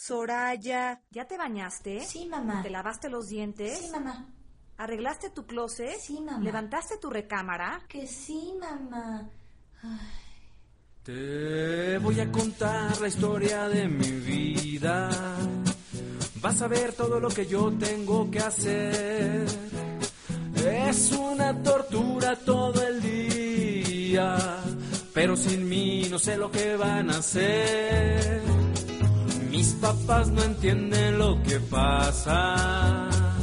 Soraya, ¿ya te bañaste? Sí, mamá. ¿Te lavaste los dientes? Sí, mamá. ¿Arreglaste tu closet? Sí, mamá. ¿Levantaste tu recámara? Que sí, mamá. Ay. Te voy a contar la historia de mi vida. Vas a ver todo lo que yo tengo que hacer. Es una tortura todo el día, pero sin mí no sé lo que van a hacer. Mis papás no entienden lo que pasa.